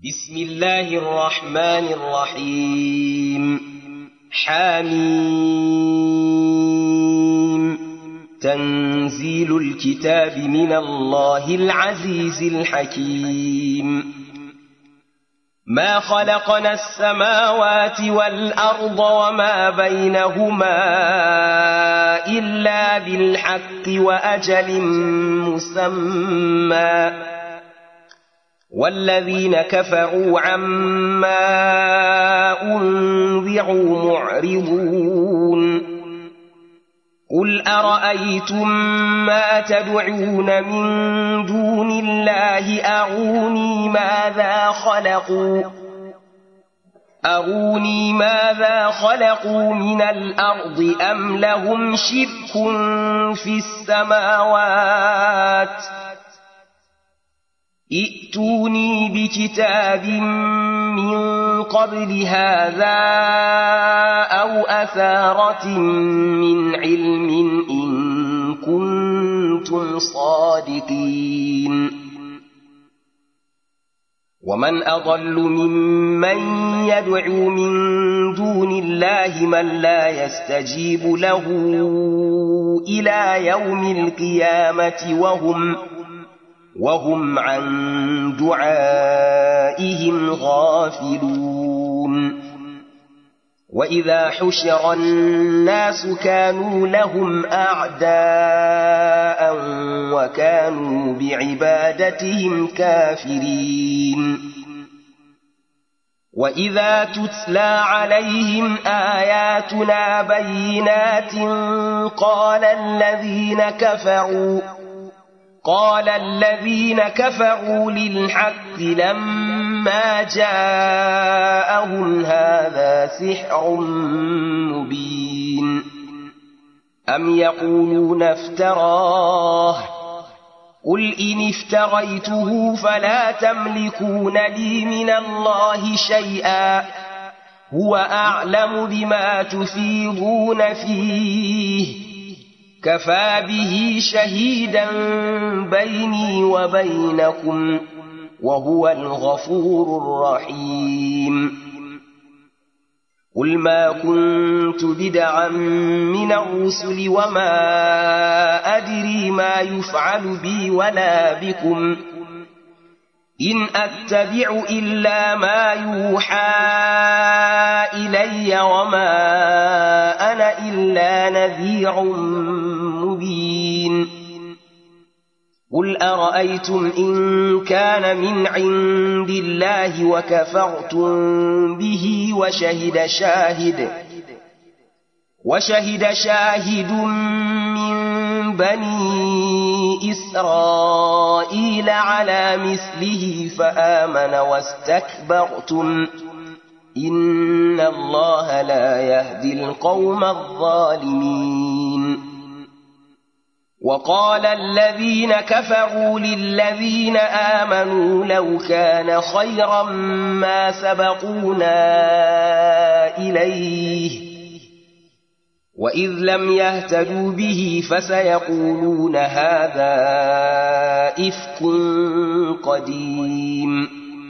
بسم الله الرحمن الرحيم حميم تنزيل الكتاب من الله العزيز الحكيم ما خلقنا السماوات والأرض وما بينهما إلا بالحق وأجل مسمى والذين كفروا عما أنذروا معرضون قل أرأيتم ما تدعون من دون الله أروني ماذا خلقوا من الأرض أم لهم شرك في السماوات ائتوني بكتاب من قبل هذا أو أثارة من علم إن كنتم صادقين ومن أضل ممن يدعو من دون الله من لا يستجيب له إلى يوم القيامة وهم عن دعائهم غافلون وإذا حشر الناس كانوا لهم أعداء وكانوا بعبادتهم كافرين وإذا تتلى عليهم آياتنا بينات قال الذين كفروا للحق لما جاءهم هذا سحر مبين أم يقولون افتراه قل إن افتريته فلا تملكون لي من الله شيئا هو أعلم بما تفيضون فيه كفى به شهيدا بيني وبينكم وهو الغفور الرحيم قل ما كنت بدعا من الرسل وما أدري ما يفعل بي ولا بكم إن أتبع إلا ما يوحى إلي وما أنا إلا نذير مبين قل أرأيتم إن كان من عند الله وكفرتم به وشهد شاهد من بني إسرائيل على مثله فآمن واستكبرتم إن الله لا يهدي القوم الظالمين وقال الذين كفروا للذين آمنوا لو كان خيرا ما سبقونا إليه وإذ لم يهتدوا به فسيقولون هذا إفك قديم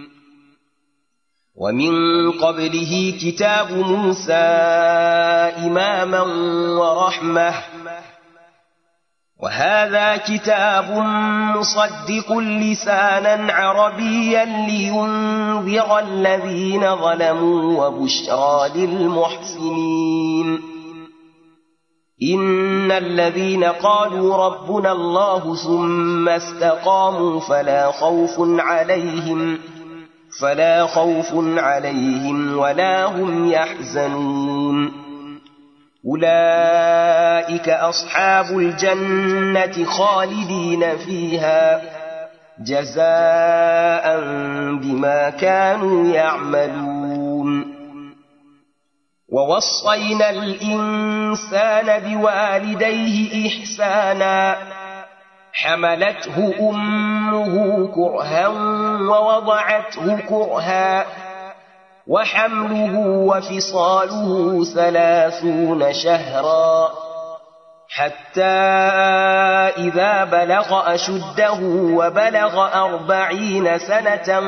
ومن قبله كتاب موسى إماما ورحمة وهذا كتاب مصدق لسانا عربيا لينذر الذين ظلموا وبشرى للمحسنين إن الذين قالوا ربنا الله ثم استقاموا فلا خوف عليهم ولا هم يحزنون أولئك أصحاب الجنة خالدين فيها جزاء بما كانوا يعملون ووصينا الإنسان بوالديه إحسانا حملته أمه كرها ووضعته كرها وحمله وفصاله 30 شهرا حتى إذا بلغ أشده وبلغ 40 سنة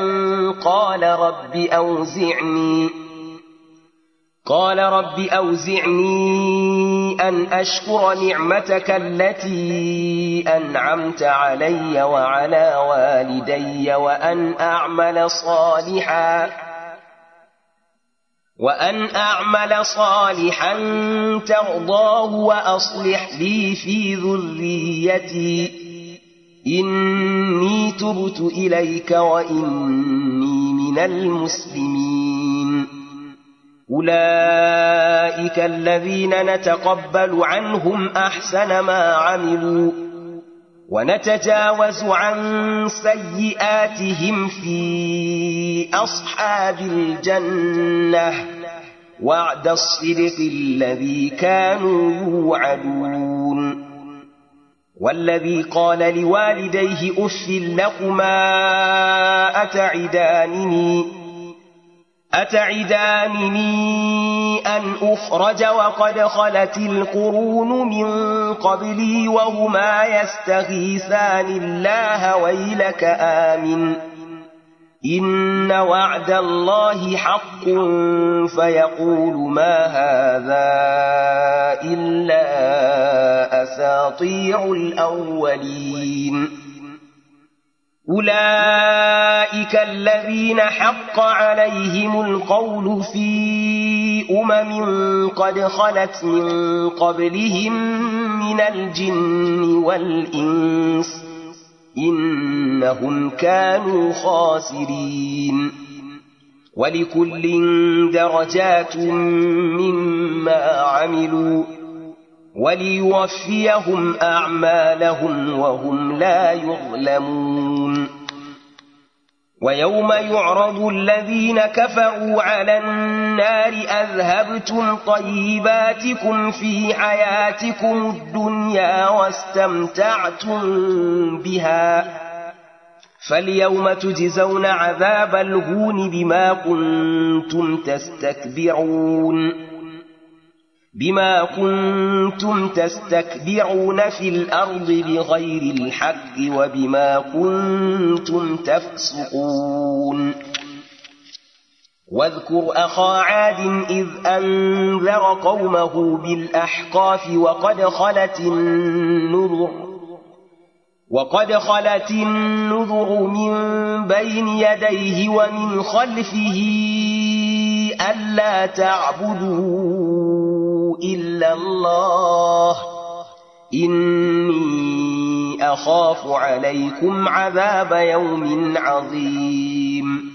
قال رب أوزعني أن أشكر نعمتك التي أنعمت علي وعلى والدي وأن أعمل صالحا ترضاه وأصلح لي في ذريتي إني تبت إليك وإني من المسلمين أولئك الذين نتقبل عنهم أحسن ما عملوا ونتجاوز عن سيئاتهم في أصحاب الجنة وعد الصدق الذي كانوا يوعدون والذي قال لوالديه أف لكما أتعدانني أن أخرج وقد خلت القرون من قبلي وهما يستغيثان الله ويلك آمن إن وعد الله حق فيقول ما هذا إلا أساطير الأولين أولئك الذين حق عليهم القول في قد خلت من قبلهم من الجن والإنس إنهم كانوا خاسرين ولكل درجات مما عملوا وليوفيهم أعمالهم وهم لا يظلمون ويوم يعرض الذين كفروا على النار أذهبتم طيباتكم في حياتكم الدنيا واستمتعتم بها فاليوم تجزون عذاب الهون بما كنتم تستكبرون في الأرض بغير الحق وبما كنتم تفسقون واذكر أخا عاد إذ أنذر قومه بالأحقاف وقد خلت النذر من بين يديه ومن خلفه ألا تعبدوا إلا الله إني أخاف عليكم عذاب يوم عظيم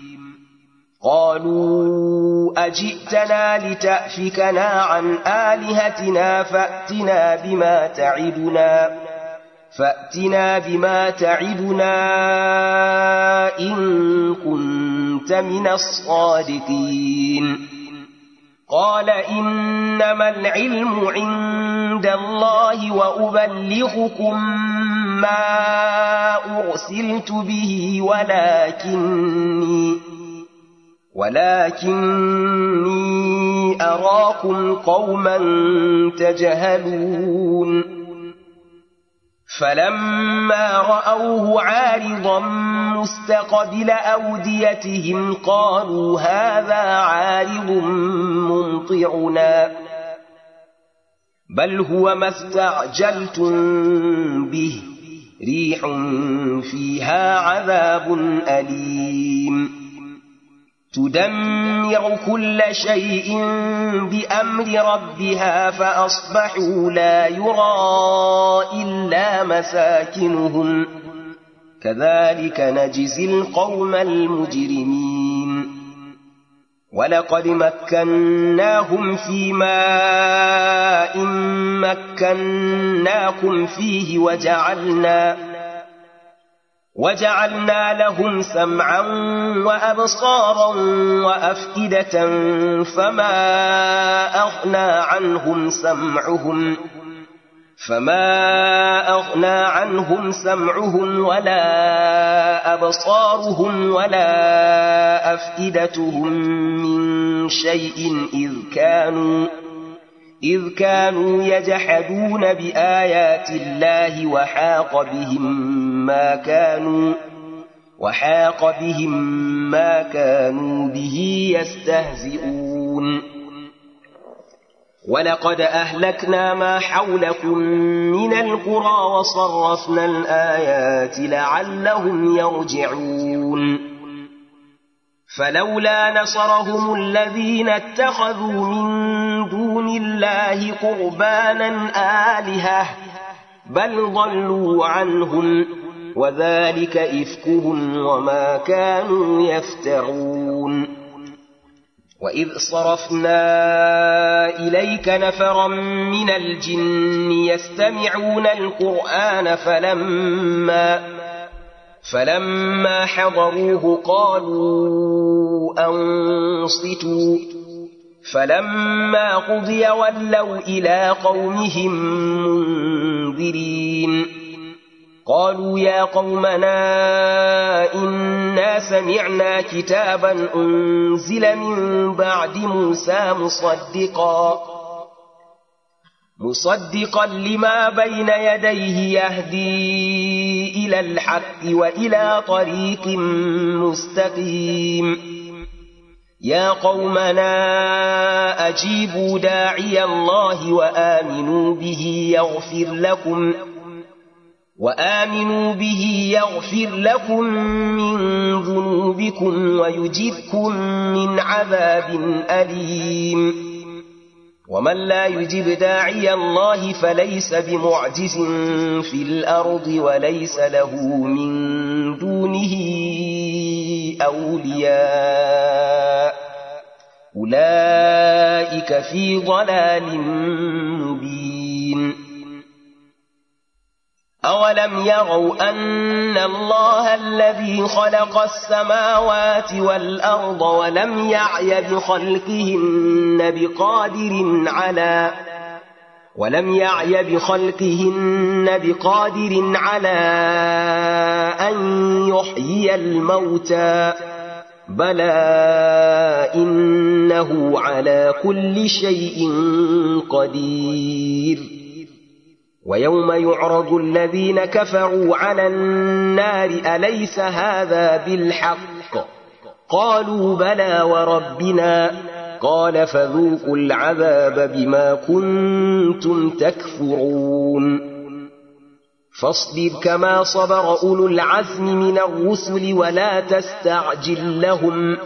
قالوا أجئتنا لتأفكنا عن آلهتنا فأتنا بما تعدنا إن كنت من الصادقين قال إنما العلم عند الله وأبلغكم ما أرسلت به ولكني أراكم قوما تجهلون فلما رأوه عارضا مستقبل أوديتهم قالوا هذا عارض ممطرنا بل هو ما استعجلتم به ريح فيها عذاب أليم تدمر كل شيء بأمر ربها فأصبحوا لا يرى إلا مساكنهم كذلك نجزي القوم المجرمين ولقد مكناهم في ماء مكناكم فيه وجعلنا لهم سمعا وأبصارا وأفئدة فما أغنى عنهم سمعهم ولا أبصارهم ولا أفئدتهم من شيء إذ كانوا يجحدون بآيات الله وحاق بهم ما كانوا به يستهزئون ولقد أهلكنا ما حولكم من القرى وصرفنا الآيات لعلهم يرجعون فلولا نصرهم الذين اتخذوا من دون الله قربانا آلهة بل ضلوا عنهم وذلك إفكهم وما كانوا يفترون وإذ صرفنا إليك نفرا من الجن يستمعون القرآن فلما حضروه قالوا أنصتوا فلما قضي ولوا إلى قومهم منذرين قالوا يا قومنا إنا سمعنا كتابا أنزل من بعد موسى مصدقا لما بين يديه يهدي إلى الحق وإلى طريق مستقيم يا قومنا أجيبوا داعي الله وآمنوا به يغفر لكم من ذنوبكم ويجركم من عذاب أليم ومن لا يجب داعي الله فليس بمعجز في الأرض وليس له من دونه أولياء أولئك في ضلال مبين أولم يروا أن الله الذي خلق السماوات والأرض ولم يعي بخلقهن بقادر على أن يحيي الموتى بلى إنه على كل شيء قدير ويوم يعرض الذين كفروا على النار أليس هذا بالحق قالوا بلى وربنا قال فذوقوا العذاب بما كنتم تكفرون فاصبر كما صبر أولو العزم من الرسل ولا تستعجل لهم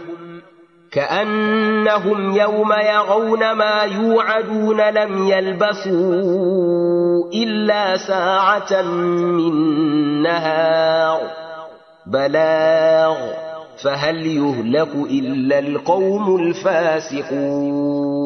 كأنهم يوم يرون ما يوعدون لم يلبثوا إلا ساعة من نهار بلاغ فهل يهلك إلا القوم الفاسقون